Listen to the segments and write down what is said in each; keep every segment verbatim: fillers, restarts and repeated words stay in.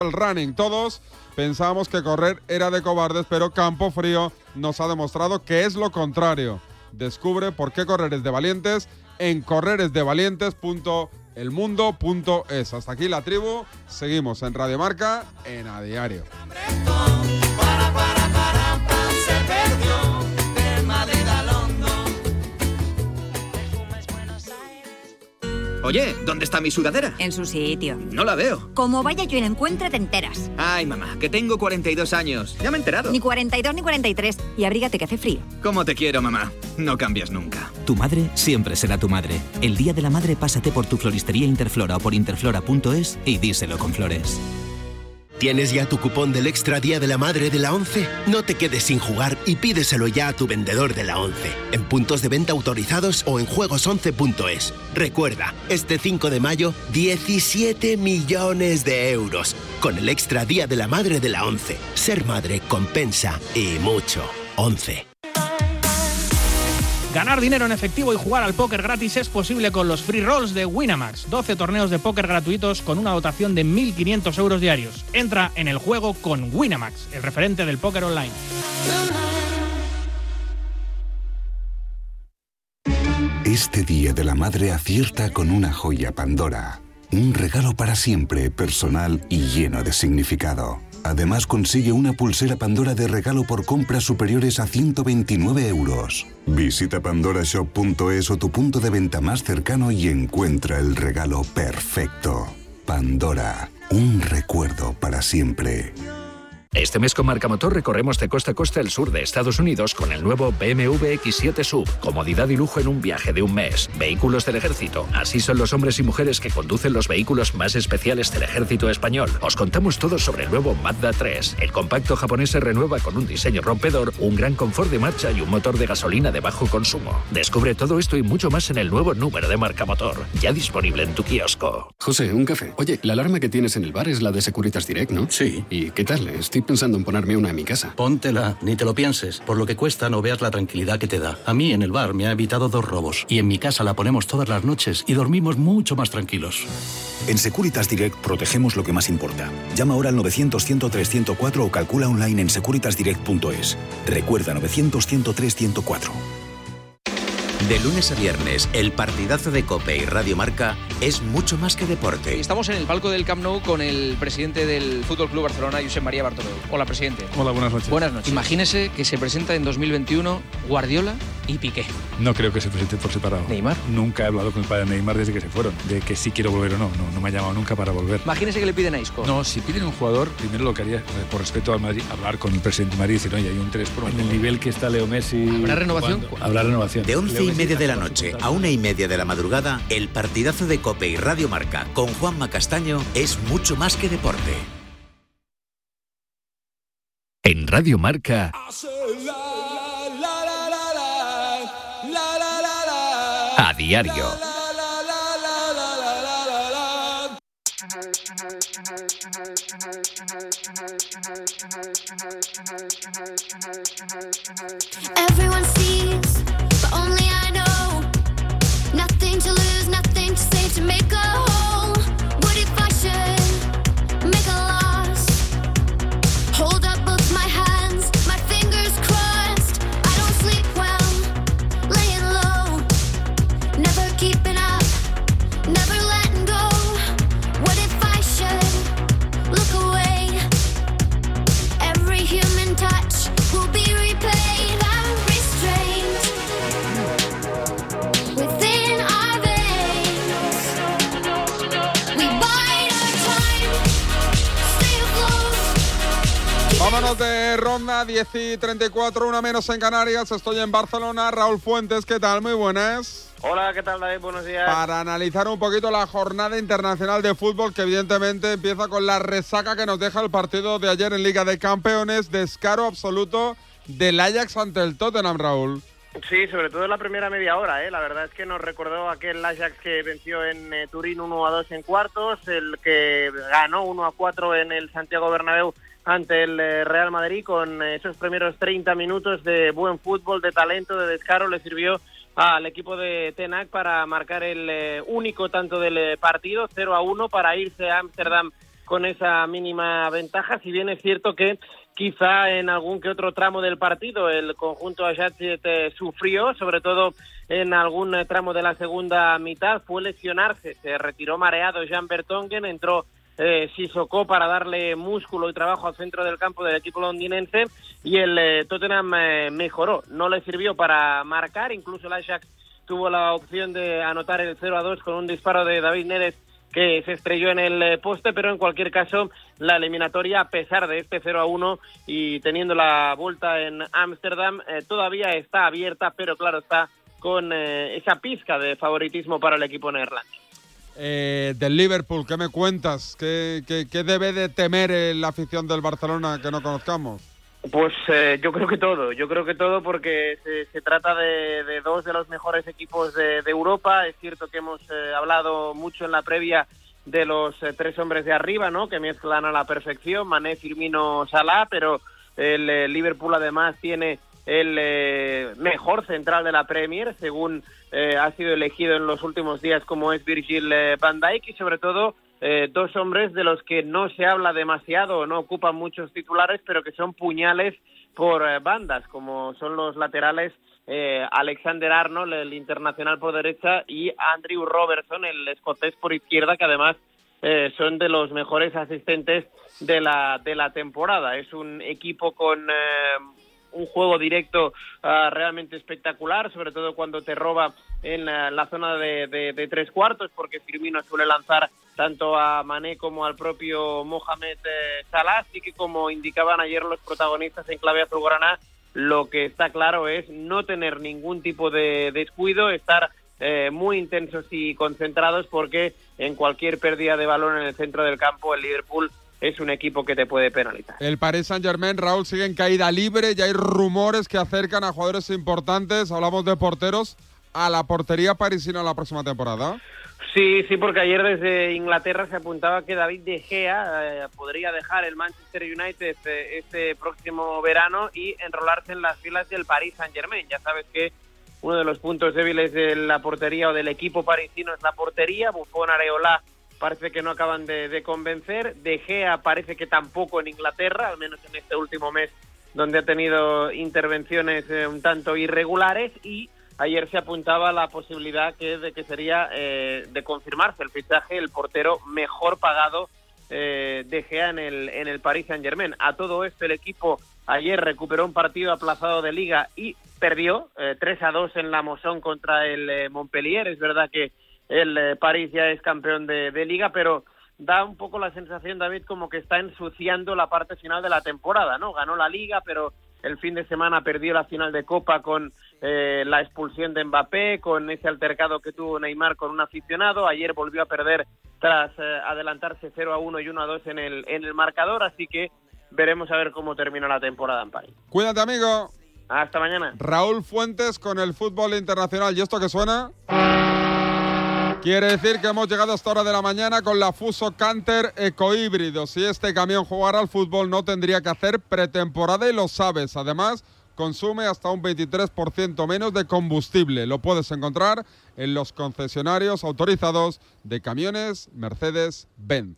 el running. Todos pensábamos que correr era de cobardes, pero Campofrío nos ha demostrado que es lo contrario. Descubre por qué correr es de valientes en correresdevalientes punto el mundo punto es. Hasta aquí La Tribu. Seguimos en Radio Marca en A Diario. Oye, ¿dónde está mi sudadera? En su sitio. No la veo. Como vaya yo y la encuentre, te enteras. Ay, mamá, que tengo cuarenta y dos años. Ya me he enterado. Ni cuarenta y dos ni cuarenta y tres. Y abrígate que hace frío. ¿Cómo te quiero, mamá? No cambias nunca. Tu madre siempre será tu madre. El Día de la Madre pásate por tu floristería Interflora o por interflora punto es y díselo con flores. ¿Tienes ya tu cupón del Extra Día de la Madre de la ONCE? No te quedes sin jugar y pídeselo ya a tu vendedor de la ONCE, en puntos de venta autorizados o en juegos once punto es. Recuerda, este cinco de mayo, diecisiete millones de euros, con el Extra Día de la Madre de la ONCE. Ser madre compensa y mucho. ONCE. Ganar dinero en efectivo y jugar al póker gratis es posible con los free rolls de Winamax. doce torneos de póker gratuitos con una dotación de mil quinientos euros diarios. Entra en el juego con Winamax, el referente del póker online. Este Día de la Madre acierta con una joya Pandora. Un regalo para siempre, personal y lleno de significado. Además consigue una pulsera Pandora de regalo por compras superiores a ciento veintinueve euros. Visita pandora shop punto es o tu punto de venta más cercano y encuentra el regalo perfecto. Pandora, un recuerdo para siempre. Este mes con Marca Motor recorremos de costa a costa el sur de Estados Unidos con el nuevo B M W equis siete Sub. Comodidad y lujo en un viaje de un mes. Vehículos del ejército. Así son los hombres y mujeres que conducen los vehículos más especiales del ejército español. Os contamos todo sobre el nuevo Mazda tres. El compacto japonés se renueva con un diseño rompedor, un gran confort de marcha y un motor de gasolina de bajo consumo. Descubre todo esto y mucho más en el nuevo número de Marca Motor. Ya disponible en tu kiosco. José, un café. Oye, la alarma que tienes en el bar es la de Securitas Direct, ¿no? Sí. ¿Y qué tal? Estoy pensando en ponerme una en mi casa. Póntela, ni te lo pienses. Por lo que cuesta no veas la tranquilidad que te da. A mí en el bar me ha evitado dos robos y en mi casa la ponemos todas las noches y dormimos mucho más tranquilos. En Securitas Direct protegemos lo que más importa. Llama ahora al novecientos, ciento tres, ciento cuatro o calcula online en securitas direct punto es. Recuerda novecientos, ciento tres, ciento cuatro. De lunes a viernes, el partidazo de COPE y Radio Marca es mucho más que deporte. Estamos en el palco del Camp Nou con el presidente del F C Barcelona, Josep María Bartomeu. Hola, presidente. Hola, buenas noches. Buenas noches. Imagínese que se presenta en dos mil veintiuno Guardiola y Piqué. No creo que se presente por separado. ¿Neymar? Nunca he hablado con el padre de Neymar desde que se fueron. De que sí quiero volver o no. No, no me ha llamado nunca para volver. Imagínese que le piden a Isco. No, si piden un jugador, primero lo que haría, por respeto al Madrid, hablar con el presidente de Madrid y decir, oye, hay un tres por uno. En el nivel que está Leo Messi... ¿Habrá renovación? Habrá renovación. De once y media de la noche a una y media de la madrugada, el partidazo de COPE y Radio Marca con Juanma Castaño es mucho más que deporte. En Radio Marca... A diario. Everyone sees, but only I know. Nothing to lose, nothing to save to make a whole. What if I should make a loss? Hold up both my hands, my fingers crossed. I don't sleep well, laying low. Never keeping up, never letting go. What if I should look away? Every human touch will be replayed. I'm restrained within our veins. We bide our time, stay afloat. Vámonos de ronda, diez y treinta y cuatro, una menos en Canarias. Estoy en Barcelona. Raúl Fuentes, ¿qué tal? Muy buenas. Hola, ¿qué tal, David? Buenos días. Para analizar un poquito la jornada internacional de fútbol, que evidentemente empieza con la resaca que nos deja el partido de ayer en Liga de Campeones. Descaro absoluto del Ajax ante el Tottenham, Raúl. Sí, sobre todo en la primera media hora, ¿eh? La verdad es que nos recordó aquel Ajax que venció en eh, Turín uno a dos en cuartos, el que ganó uno a cuatro en el Santiago Bernabéu ante el eh, Real Madrid, con eh, esos primeros treinta minutos de buen fútbol, de talento, de descaro, le sirvió al equipo de Ten Hag para marcar el eh, único tanto del eh, partido, cero a uno, para irse a Ámsterdam con esa mínima ventaja, si bien es cierto que quizá en algún que otro tramo del partido el conjunto Ajaxiet eh, sufrió, sobre todo en algún eh, tramo de la segunda mitad, fue lesionarse, se retiró mareado Jan Vertonghen, entró eh, Sissoko para darle músculo y trabajo al centro del campo del equipo londinense, y el eh, Tottenham eh, mejoró, no le sirvió para marcar, incluso el Ajax tuvo la opción de anotar el cero a dos con un disparo de David Neres que se estrelló en el poste, pero en cualquier caso la eliminatoria, a pesar de este cero a uno y teniendo la vuelta en Ámsterdam, eh, todavía está abierta, pero claro, está con eh, esa pizca de favoritismo para el equipo neerlandés. Eh, del Liverpool, ¿qué me cuentas? ¿Qué, qué, qué debe de temer la afición del Barcelona que no conozcamos? Pues eh, yo creo que todo, yo creo que todo porque se, se trata de, de dos de los mejores equipos de, de Europa. Es cierto que hemos eh, hablado mucho en la previa de los eh, tres hombres de arriba, ¿no? Que mezclan a la perfección, Mané, Firmino, Salah, pero el eh, Liverpool además tiene el eh, mejor central de la Premier, según eh, ha sido elegido en los últimos días, como es Virgil eh, van Dijk, y sobre todo Eh, dos hombres de los que no se habla demasiado, no ocupan muchos titulares, pero que son puñales por eh, bandas, como son los laterales eh, Alexander Arnold, el internacional por derecha, y Andrew Robertson, el escocés por izquierda, que además eh, son de los mejores asistentes de la, de la temporada. Es un equipo con eh, un juego directo uh, realmente espectacular, sobre todo cuando te roba en uh, la zona de, de, de tres cuartos, porque Firmino suele lanzar tanto a Mané como al propio Mohamed eh, Salah, así que como indicaban ayer los protagonistas en clave azulgrana, lo que está claro es no tener ningún tipo de descuido, estar eh, muy intensos y concentrados, porque en cualquier pérdida de balón en el centro del campo el Liverpool es un equipo que te puede penalizar. El Paris Saint-Germain, Raúl, sigue en caída libre, ya hay rumores que acercan a jugadores importantes, hablamos de porteros, a la portería parisina la próxima temporada. Sí, sí, porque ayer desde Inglaterra se apuntaba que David De Gea eh, podría dejar el Manchester United eh, este próximo verano y enrolarse en las filas del Paris Saint-Germain. Ya sabes que uno de los puntos débiles de la portería o del equipo parisino es la portería. Buffon, Areola parece que no acaban de, de convencer. De Gea parece que tampoco en Inglaterra, al menos en este último mes, donde ha tenido intervenciones eh, un tanto irregulares, y ayer se apuntaba la posibilidad que de que sería eh, de confirmarse el fichaje, el portero mejor pagado eh, De Gea en el, en el Paris Saint-Germain. A todo esto el equipo ayer recuperó un partido aplazado de Liga y perdió eh, tres a dos en la Mosón contra el eh, Montpellier. Es verdad que el eh, París ya es campeón de, de Liga, pero da un poco la sensación, David, como que está ensuciando la parte final de la temporada, ¿no? Ganó la Liga, pero el fin de semana perdió la final de Copa con eh, la expulsión de Mbappé, con ese altercado que tuvo Neymar con un aficionado. Ayer volvió a perder tras eh, adelantarse cero a uno y uno a dos en el, en el marcador, así que veremos a ver cómo termina la temporada en París. Cuídate, amigo. Hasta mañana. Raúl Fuentes con el fútbol internacional. ¿Y esto qué suena? Quiere decir que hemos llegado a esta hora de la mañana con la Fuso Canter ecohíbrido. Si este camión jugara al fútbol no tendría que hacer pretemporada y lo sabes. Además, consume hasta un veintitrés por ciento menos de combustible. Lo puedes encontrar en los concesionarios autorizados de camiones Mercedes-Benz.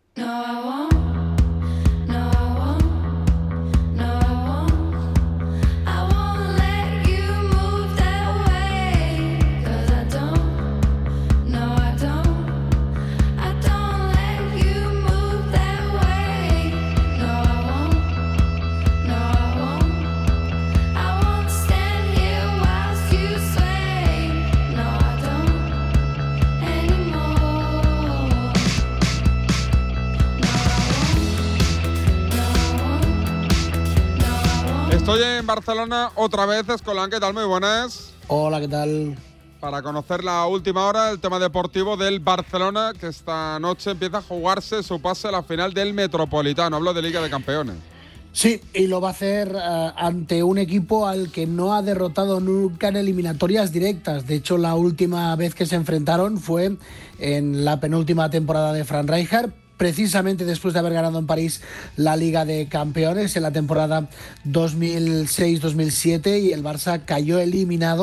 Estoy en Barcelona otra vez, Escolán, ¿qué tal? Muy buenas. Hola, ¿qué tal? Para conocer la última hora, el tema deportivo del Barcelona, que esta noche empieza a jugarse su pase a la final del Metropolitano. Hablo de Liga de Campeones. Sí, y lo va a hacer uh, ante un equipo al que no ha derrotado nunca en eliminatorias directas. De hecho, la última vez que se enfrentaron fue en la penúltima temporada de Frank Rijkaard, precisamente después de haber ganado en París la Liga de Campeones en la temporada dos mil seis dos mil siete, y el Barça cayó eliminado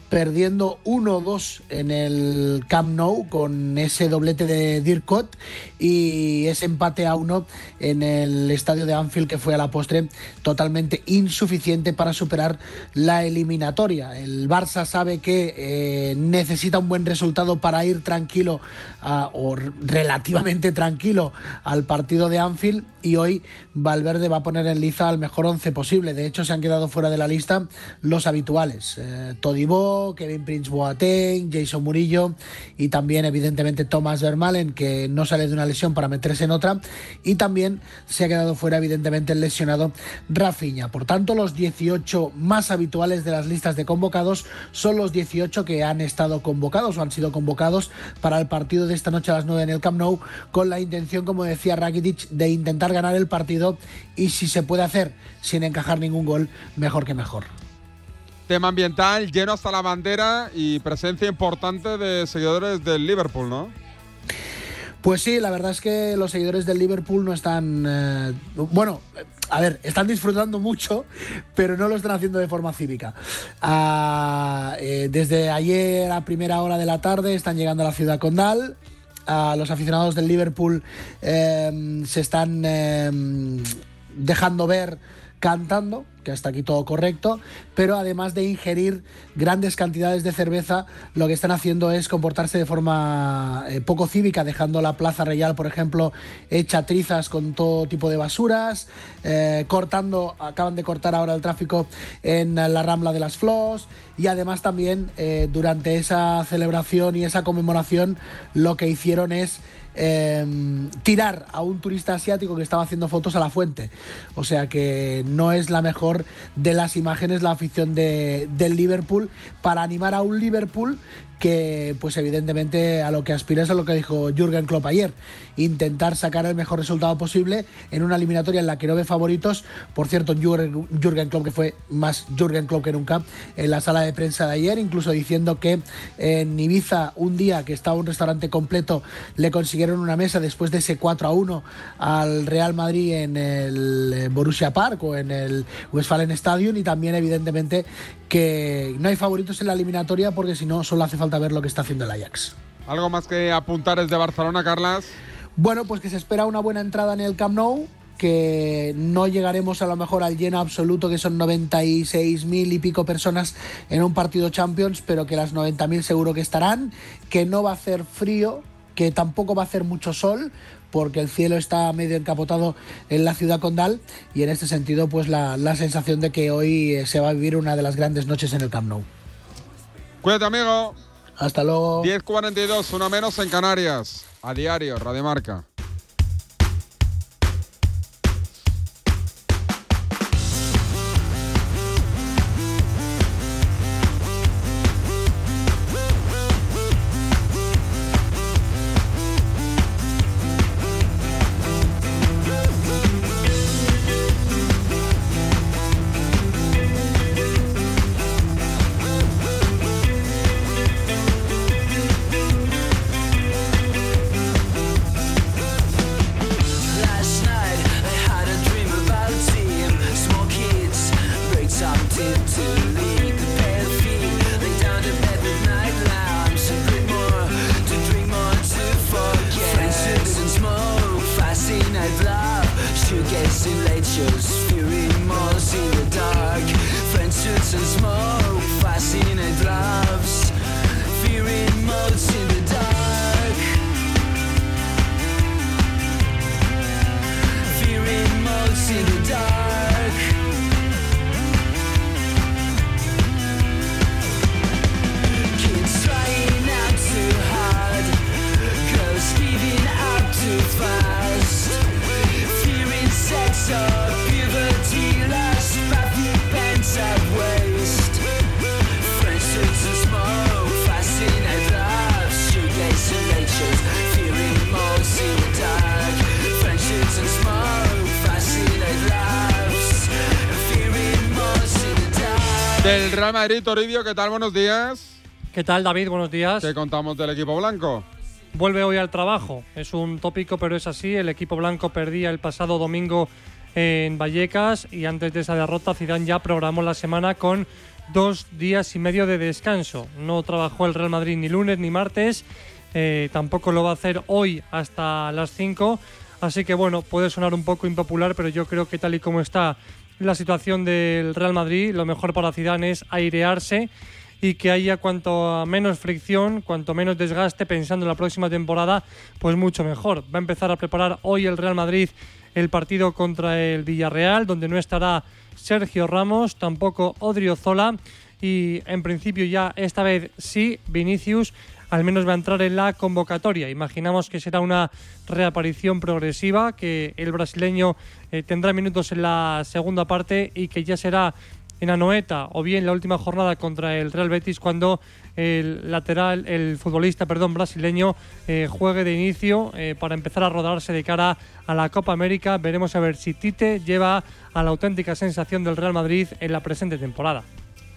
perdiendo uno dos en el Camp Nou con ese doblete de Dirkot y ese empate a uno en el estadio de Anfield, que fue a la postre totalmente insuficiente para superar la eliminatoria. El Barça sabe que eh, necesita un buen resultado para ir tranquilo uh, o relativamente tranquilo al partido de Anfield, y hoy Valverde va a poner en liza al mejor once posible. De hecho, se han quedado fuera de la lista los habituales: eh, Todibo, Kevin Prince Boateng, Jason Murillo y también evidentemente Thomas Vermaelen, que no sale de una lesión para meterse en otra, y también se ha quedado fuera evidentemente el lesionado Rafinha. Por tanto, los dieciocho más habituales de las listas de convocados son los dieciocho que han estado convocados o han sido convocados para el partido de esta noche a las nueve en el Camp Nou, con la intención, como decía Rakitic, de intentar ganar el partido, y si se puede hacer sin encajar ningún gol, mejor que mejor. Tema ambiental, lleno hasta la bandera y presencia importante de seguidores del Liverpool, ¿no? Pues sí, la verdad es que los seguidores del Liverpool no están... Eh, bueno, a ver, están disfrutando mucho, pero no lo están haciendo de forma cívica. Ah, eh, desde ayer a primera hora de la tarde están llegando a la ciudad condal. Uh, los aficionados del Liverpool eh, se están eh, dejando ver cantando, que hasta aquí todo correcto, pero además de ingerir grandes cantidades de cerveza, lo que están haciendo es comportarse de forma eh, poco cívica, dejando la Plaza Real, por ejemplo, hecha trizas con todo tipo de basuras, eh, cortando, acaban de cortar ahora el tráfico en la Rambla de las Flors, y además también eh, durante esa celebración y esa conmemoración lo que hicieron es Eh, tirar a un turista asiático que estaba haciendo fotos a la fuente. O sea que no es la mejor de las imágenes la afición de, del Liverpool, para animar a un Liverpool que, pues evidentemente, a lo que aspira es a lo que dijo Jürgen Klopp ayer: intentar sacar el mejor resultado posible en una eliminatoria en la que no ve favoritos. Por cierto, Jürgen, Jürgen Klopp, que fue más Jürgen Klopp que nunca en la sala de prensa de ayer, incluso diciendo que en Ibiza, un día que estaba un restaurante completo, le consiguieron una mesa después de ese cuatro a uno al Real Madrid en el Borussia Park o en el Westfalen Stadium, y también evidentemente que no hay favoritos en la eliminatoria, porque si no solo hace falta ver lo que está haciendo el Ajax. ¿Algo más que apuntar desde Barcelona, Carlas? Bueno, pues que se espera una buena entrada en el Camp Nou, que no llegaremos a lo mejor al lleno absoluto, que son noventa y seis mil y pico personas en un partido Champions, pero que las noventa mil seguro que estarán, que no va a hacer frío, que tampoco va a hacer mucho sol, porque el cielo está medio encapotado en la ciudad condal, y en este sentido pues la, la sensación de que hoy se va a vivir una de las grandes noches en el Camp Nou. Cuídate, amigo. Hasta luego. diez cuarenta y dos, una menos en Canarias. A diario, Radio Marca. Del Real Madrid, Toribio, ¿qué tal? Buenos días. ¿Qué tal, David? Buenos días. ¿Qué contamos del equipo blanco? Vuelve hoy al trabajo. Es un tópico, pero es así. El equipo blanco perdía el pasado domingo en Vallecas, y antes de esa derrota Zidane ya programó la semana con dos días y medio de descanso. No trabajó el Real Madrid ni lunes ni martes, eh, tampoco lo va a hacer hoy hasta las cinco, así que bueno, puede sonar un poco impopular, pero yo creo que tal y como está la situación del Real Madrid, lo mejor para Zidane es airearse y que haya cuanto menos fricción, cuanto menos desgaste pensando en la próxima temporada, pues mucho mejor. Va a empezar a preparar hoy el Real Madrid el partido contra el Villarreal, donde no estará Sergio Ramos, tampoco Odriozola, y en principio ya esta vez sí, Vinicius al menos va a entrar en la convocatoria. Imaginamos que será una reaparición progresiva, que el brasileño eh, tendrá minutos en la segunda parte y que ya será en Anoeta o bien la última jornada contra el Real Betis cuando el lateral, el futbolista, perdón, brasileño eh, juegue de inicio eh, para empezar a rodarse de cara a la Copa América. Veremos a ver si Tite lleva a la auténtica sensación del Real Madrid en la presente temporada.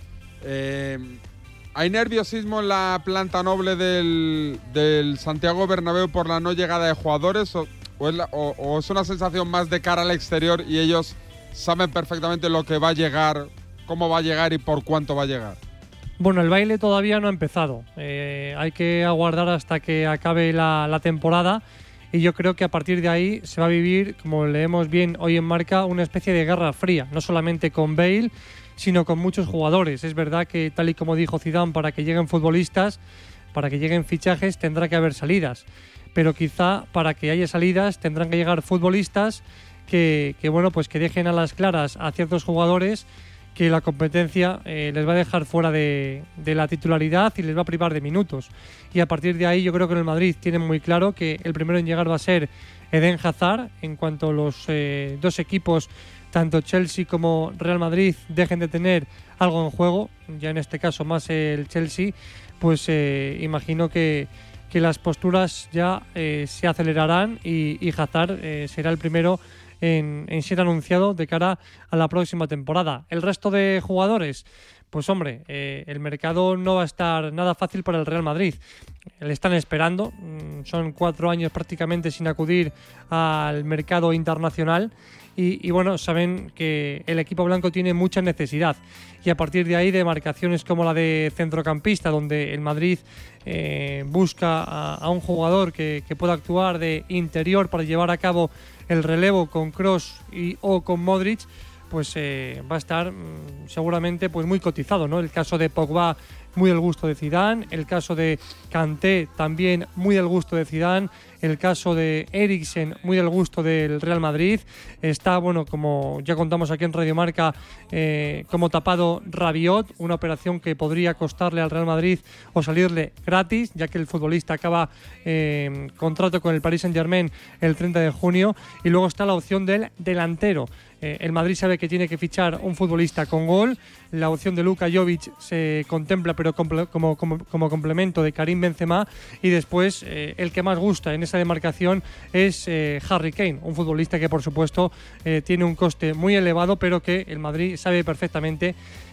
Eh, ¿Hay nerviosismo en la planta noble del, del Santiago Bernabéu por la no llegada de jugadores o, o, es la, o, o es una sensación más de cara al exterior y ellos saben perfectamente lo que va a llegar, cómo va a llegar y por cuánto va a llegar? Bueno, el baile todavía no ha empezado. Eh, hay que aguardar hasta que acabe la, la temporada y yo creo que a partir de ahí se va a vivir, como leemos bien hoy en Marca, una especie de guerra fría, no solamente con Bale, sino con muchos jugadores. Es verdad que, tal y como dijo Zidane, para que lleguen futbolistas, para que lleguen fichajes, tendrá que haber salidas. Pero quizá para que haya salidas tendrán que llegar futbolistas que, que bueno, pues que dejen a las claras a ciertos jugadores que la competencia eh, les va a dejar fuera de, de la titularidad y les va a privar de minutos. Y a partir de ahí yo creo que en el Madrid tienen muy claro que el primero en llegar va a ser Eden Hazard. En cuanto los eh, dos equipos, tanto Chelsea como Real Madrid, dejen de tener algo en juego, ya en este caso más el Chelsea, pues eh, imagino que, que las posturas ya eh, se acelerarán y, y Hazard eh, será el primero En, en ser anunciado de cara a la próxima temporada. El resto de jugadores, pues hombre, eh, el mercado no va a estar nada fácil para el Real Madrid. Le están esperando, son cuatro años prácticamente sin acudir al mercado internacional y, y bueno, saben que el equipo blanco tiene mucha necesidad y a partir de ahí de marcaciones como la de centrocampista, donde el Madrid eh, busca a, a un jugador que, que pueda actuar de interior para llevar a cabo el relevo con Kroos y o con Modric, pues eh, va a estar mmm, seguramente pues muy cotizado, ¿no? El caso de Pogba, muy del gusto de Zidane, el caso de Kanté, también muy del gusto de Zidane, el caso de Eriksen, muy del gusto del Real Madrid. Está, bueno, como ya contamos aquí en Radio Marca, eh, como tapado Rabiot, una operación que podría costarle al Real Madrid o salirle gratis, ya que el futbolista acaba eh, contrato con el Paris Saint-Germain el treinta de junio. Y luego está la opción del delantero. Eh, el Madrid sabe que tiene que fichar un futbolista con gol. La opción de Luka Jovic se contempla, pero como, como, como complemento de Karim Benzema. Y después, eh, el que más gusta en esa demarcación es eh, Harry Kane, un futbolista que por supuesto eh, tiene un coste muy elevado, pero que el Madrid sabe perfectamente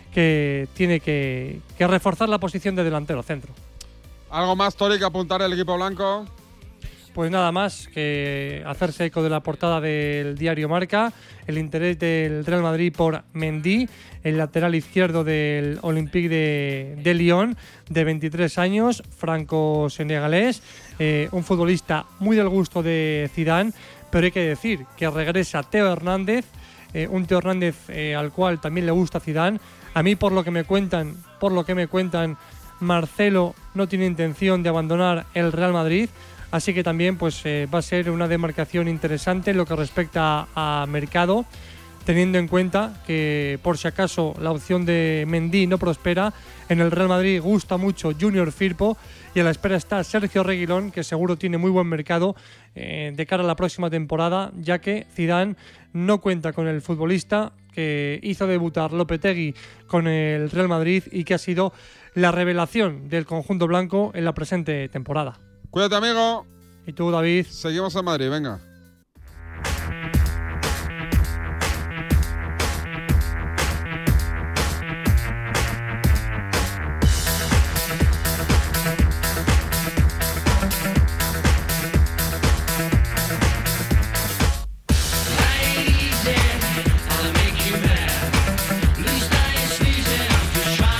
que tiene que, que reforzar la posición de delantero centro. ¿Algo más, Tori, que apuntar el equipo blanco? Pues nada más que hacerse eco de la portada del diario Marca, el interés del Real Madrid por Mendy, el lateral izquierdo del Olympique de, de Lyon, de veintitrés años, franco-senegalés, eh, un futbolista muy del gusto de Zidane, pero hay que decir que regresa Teo Hernández, eh, un Teo Hernández eh, al cual también le gusta Zidane. A mí, por lo que me cuentan, por lo que me cuentan, Marcelo no tiene intención de abandonar el Real Madrid. Así que también pues, eh, va a ser una demarcación interesante en lo que respecta a, a mercado, teniendo en cuenta que por si acaso la opción de Mendy no prospera, en el Real Madrid gusta mucho Junior Firpo y a la espera está Sergio Reguilón, que seguro tiene muy buen mercado eh, de cara a la próxima temporada, ya que Zidane no cuenta con el futbolista que hizo debutar Lopetegui con el Real Madrid y que ha sido la revelación del conjunto blanco en la presente temporada. Cuídate, amigo. ¿Y tú, David? Seguimos en Madrid, venga. Ladies, I'll make you mad. Please stay sleazy, 'cause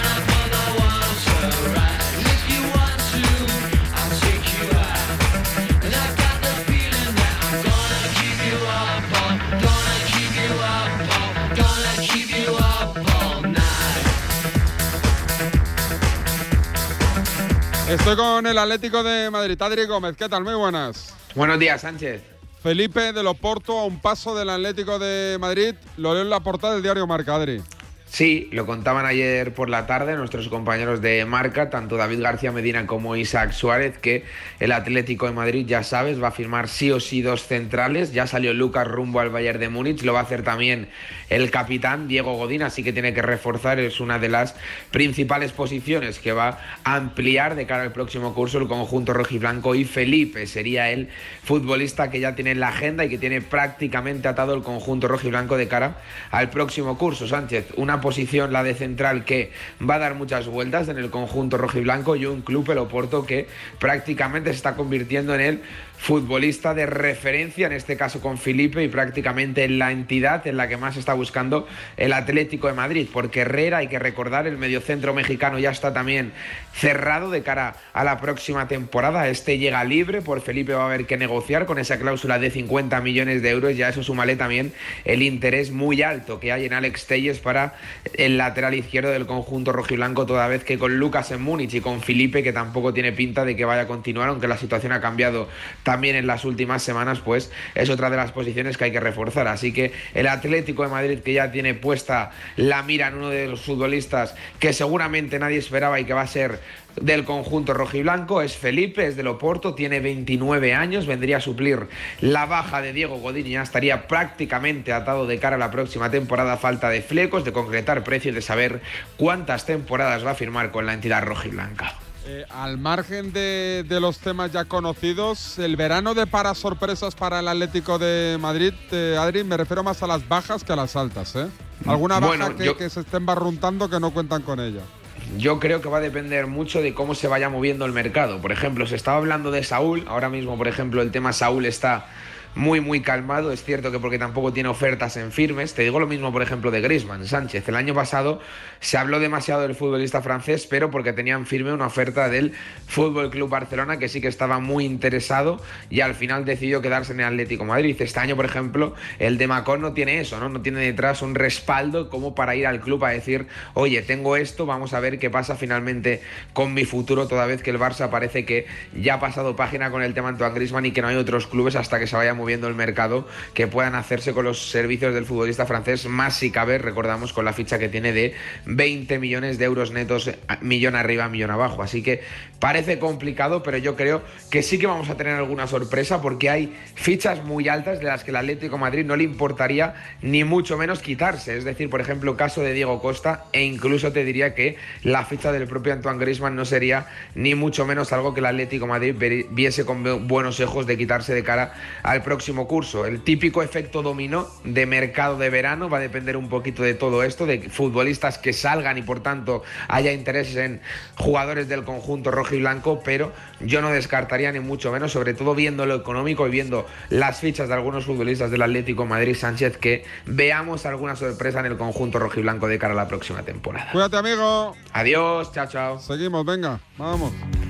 Estoy con el Atlético de Madrid. Adri Gómez, ¿qué tal? Muy buenas. Buenos días, Sánchez. Felipe del Oporto a un paso del Atlético de Madrid. Lo leo en la portada del diario Marca, Adri. Sí, lo contaban ayer por la tarde nuestros compañeros de Marca, tanto David García Medina como Isaac Suárez, que el Atlético de Madrid, ya sabes, va a firmar sí o sí dos centrales. Ya salió Lucas rumbo al Bayern de Múnich, lo va a hacer también el capitán Diego Godín, así que tiene que reforzar. Es una de las principales posiciones que va a ampliar de cara al próximo curso el conjunto rojiblanco, y Felipe sería el futbolista que ya tiene en la agenda y que tiene prácticamente atado el conjunto rojiblanco de cara al próximo curso. Sánchez, una posición, la de central, que va a dar muchas vueltas en el conjunto rojiblanco, y un club, el Oporto, que prácticamente se está convirtiendo en el futbolista de referencia, en este caso con Felipe, y prácticamente en la entidad en la que más está buscando el Atlético de Madrid, porque Herrera, hay que recordar, el mediocentro mexicano ya está también cerrado de cara a la próxima temporada. Este llega libre, por Felipe va a haber que negociar con esa cláusula de cincuenta millones de euros, ya eso súmale también el interés muy alto que hay en Alex Telles para el lateral izquierdo del conjunto rojiblanco, toda vez que con Lucas en Múnich y con Felipe, que tampoco tiene pinta de que vaya a continuar, aunque la situación ha cambiado también en las últimas semanas, pues es otra de las posiciones que hay que reforzar. Así que el Atlético de Madrid, que ya tiene puesta la mira en uno de los futbolistas que seguramente nadie esperaba y que va a ser del conjunto rojiblanco, es Felipe, es del Oporto, tiene veintinueve años, vendría a suplir la baja de Diego Godín y ya estaría prácticamente atado de cara a la próxima temporada, a falta de flecos, de concretar precios, de saber cuántas temporadas va a firmar con la entidad rojiblanca. Eh, al margen de, de los temas ya conocidos, el verano depara sorpresas para el Atlético de Madrid. Eh, Adri, me refiero más a las bajas que a las altas, ¿eh? ¿Alguna baja bueno, que, yo... que se estén barruntando que no cuentan con ella? Yo creo que va a depender mucho de cómo se vaya moviendo el mercado. Por ejemplo, se estaba hablando de Saúl. Ahora mismo, por ejemplo, el tema Saúl está muy, muy calmado. Es cierto que porque tampoco tiene ofertas en firmes. Te digo lo mismo, por ejemplo, de Griezmann. Sánchez, el año pasado se habló demasiado del futbolista francés, pero porque tenían firme una oferta del Fútbol Club Barcelona, que sí que estaba muy interesado, y al final decidió quedarse en el Atlético de Madrid. Este año, por ejemplo, el de Macron no tiene eso, ¿no? No tiene detrás un respaldo como para ir al club a decir, oye, tengo esto, vamos a ver qué pasa finalmente con mi futuro, toda vez que el Barça parece que ya ha pasado página con el tema Antoine Griezmann y que no hay otros clubes, hasta que se vaya moviendo el mercado, que puedan hacerse con los servicios del futbolista francés, más si cabe, recordamos, con la ficha que tiene de veinte millones de euros netos, millón arriba, millón abajo. Así que parece complicado, pero yo creo que sí que vamos a tener alguna sorpresa, porque hay fichas muy altas de las que el Atlético de Madrid no le importaría ni mucho menos quitarse. Es decir, por ejemplo, el caso de Diego Costa, e incluso te diría que la ficha del propio Antoine Griezmann no sería ni mucho menos algo que el Atlético de Madrid viese con buenos ojos de quitarse de cara al próximo curso. El típico efecto dominó de mercado de verano va a depender un poquito de todo esto, de futbolistas que salgan y por tanto haya intereses en jugadores del conjunto rojo y blanco, pero yo no descartaría ni mucho menos, sobre todo viendo lo económico y viendo las fichas de algunos futbolistas del Atlético de Madrid, Sánchez, que veamos alguna sorpresa en el conjunto rojo y blanco de cara a la próxima temporada. Cuídate, amigo. Adiós, chao, chao. Seguimos, venga, vamos.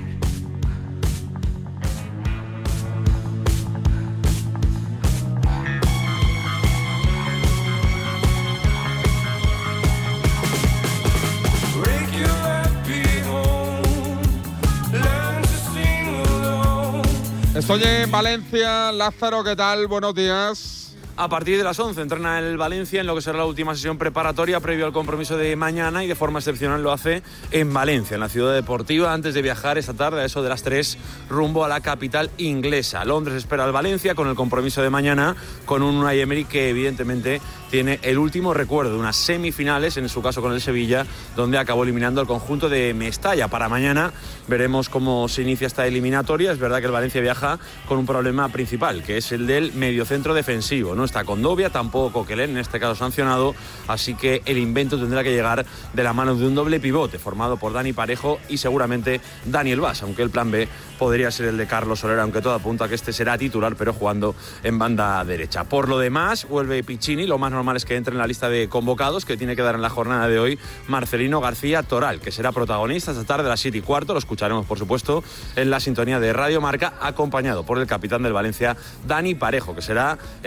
Estoy en Valencia. Lázaro, ¿qué tal? Buenos días. A partir de las once entrena el Valencia en lo que será la última sesión preparatoria previo al compromiso de mañana, y de forma excepcional lo hace en Valencia, en la ciudad deportiva, antes de viajar esta tarde a eso de las tres rumbo a la capital inglesa. Londres espera al Valencia con el compromiso de mañana, con un Unai Emery que evidentemente tiene el último recuerdo de unas semifinales, en su caso con el Sevilla, donde acabó eliminando al conjunto de Mestalla. Para mañana veremos cómo se inicia esta eliminatoria. Es verdad que el Valencia viaja con un problema principal, que es el del mediocentro defensivo. No está Condovia, tampoco Coquelin, en este caso sancionado, así que el invento tendrá que llegar de la mano de un doble pivote formado por Dani Parejo y seguramente Daniel Vaz, aunque el plan B podría ser el de Carlos Soler, aunque todo apunta a que este será titular, pero jugando en banda derecha. Por lo demás, vuelve Piccini. Lo más normal es que entre en la lista de convocados que tiene que dar en la jornada de hoy Marcelino García Toral, que será protagonista esta tarde a las siete y cuarto. Lo escucharemos, por supuesto, en la sintonía de Radio Marca, acompañado por el capitán del Valencia, Dani Parejo, que será el que comparece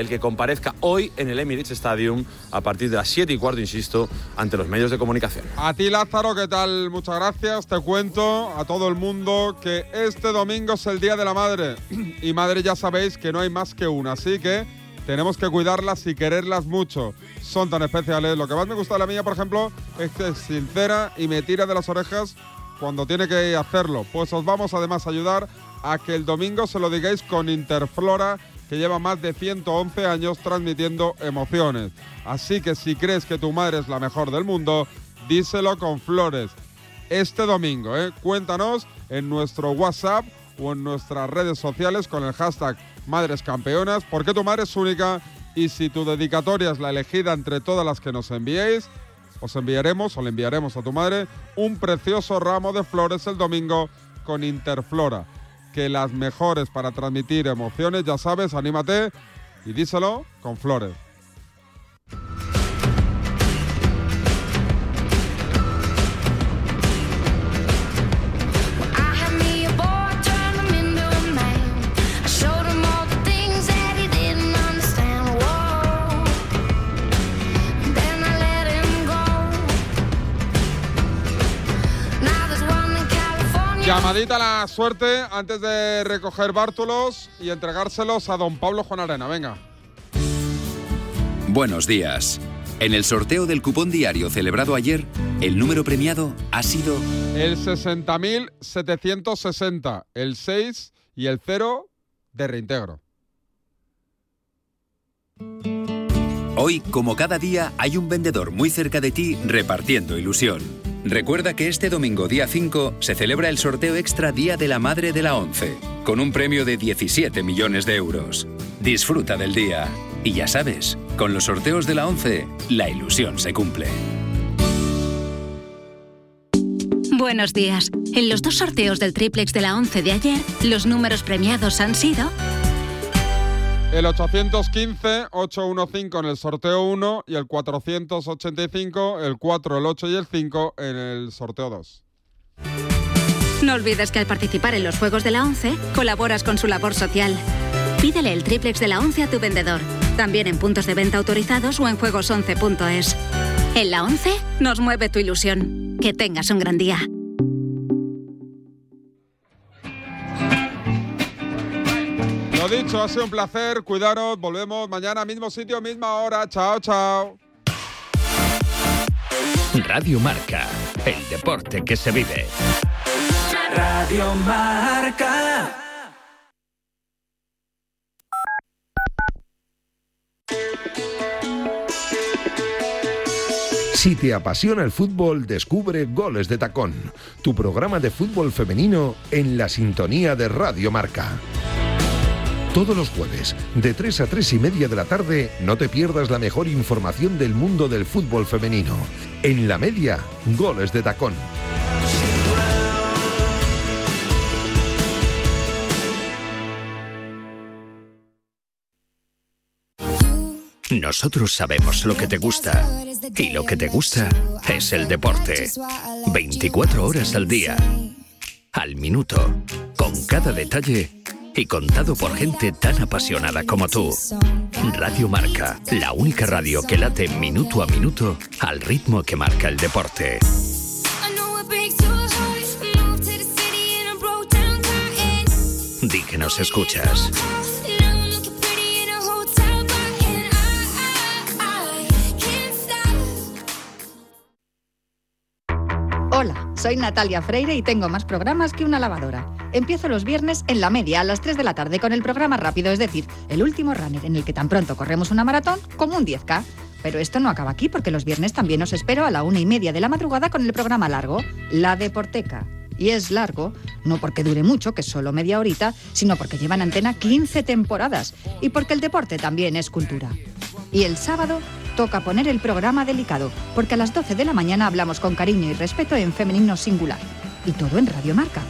aparezca hoy en el Emirates Stadium a partir de las siete y cuarto, insisto, ante los medios de comunicación. A ti, Lázaro, ¿qué tal? Muchas gracias. Te cuento a todo el mundo que este domingo es el Día de la Madre. Y madre ya sabéis que no hay más que una, así que tenemos que cuidarlas y quererlas mucho. Son tan especiales. Lo que más me gusta de la mía, por ejemplo, es que es sincera y me tira de las orejas cuando tiene que hacerlo. Pues os vamos además a ayudar a que el domingo se lo digáis con Interflora, que lleva más de ciento once años transmitiendo emociones. Así que si crees que tu madre es la mejor del mundo, díselo con flores. Este domingo, ¿eh? Cuéntanos en nuestro WhatsApp o en nuestras redes sociales con el hashtag Madres Campeonas, porque tu madre es única y si tu dedicatoria es la elegida entre todas las que nos enviéis, os enviaremos o le enviaremos a tu madre un precioso ramo de flores el domingo con Interflora. Que las mejores para transmitir emociones, ya sabes, anímate y díselo con flores. Llamadita a la suerte antes de recoger bártulos y entregárselos a don Pablo Juan Arena. Venga. Buenos días. En el sorteo del cupón diario celebrado ayer, el número premiado ha sido... El sesenta mil setecientos sesenta, el seis y el cero de reintegro. Hoy, como cada día, hay un vendedor muy cerca de ti repartiendo ilusión. Recuerda que este domingo día cinco se celebra el sorteo extra Día de la Madre de la ONCE, con un premio de diecisiete millones de euros. Disfruta del día. Y ya sabes, con los sorteos de la ONCE, la ilusión se cumple. Buenos días. En los dos sorteos del triplex de la ONCE de ayer, los números premiados han sido... El ochocientos quince, ochocientos quince en el sorteo uno y el cuatrocientos ochenta y cinco, el cuatro, el ocho y el cinco en el sorteo dos. No olvides que al participar en los Juegos de la ONCE, colaboras con su labor social. Pídele el triplex de la ONCE a tu vendedor, también en puntos de venta autorizados o en juegos once punto es. En la ONCE nos mueve tu ilusión. Que tengas un gran día. Lo dicho, ha sido un placer, cuidaros, volvemos mañana, mismo sitio, misma hora, chao, chao. Radio Marca, el deporte que se vive. Radio Marca. Si te apasiona el fútbol, descubre Goles de Tacón, tu programa de fútbol femenino en la sintonía de Radio Marca. Todos los jueves, de tres a tres y media de la tarde, no te pierdas la mejor información del mundo del fútbol femenino. En la media, Goles de Tacón. Nosotros sabemos lo que te gusta. Y lo que te gusta es el deporte. veinticuatro horas al día. Al minuto. Con cada detalle. Y contado por gente tan apasionada como tú. Radio Marca, la única radio que late minuto a minuto al ritmo que marca el deporte. Di que nos escuchas. Hola, soy Natalia Freire y tengo más programas que una lavadora. Empiezo los viernes en la media a las tres de la tarde con el programa rápido, es decir, el último runner, en el que tan pronto corremos una maratón como un diez K. Pero esto no acaba aquí, porque los viernes también os espero a la una y media de la madrugada con el programa largo, La Deporteca. Y es largo, no porque dure mucho, que es solo media horita, sino porque lleva en antena quince temporadas y porque el deporte también es cultura. Y el sábado toca poner el programa delicado, porque a las doce de la mañana hablamos con cariño y respeto en femenino singular. Y todo en Radio Marca.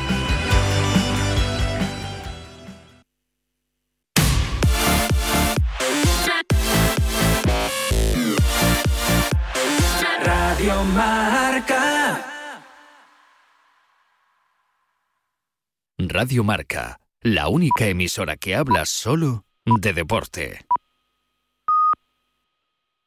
Radio Marca. Radio Marca, la única emisora que habla solo de deporte.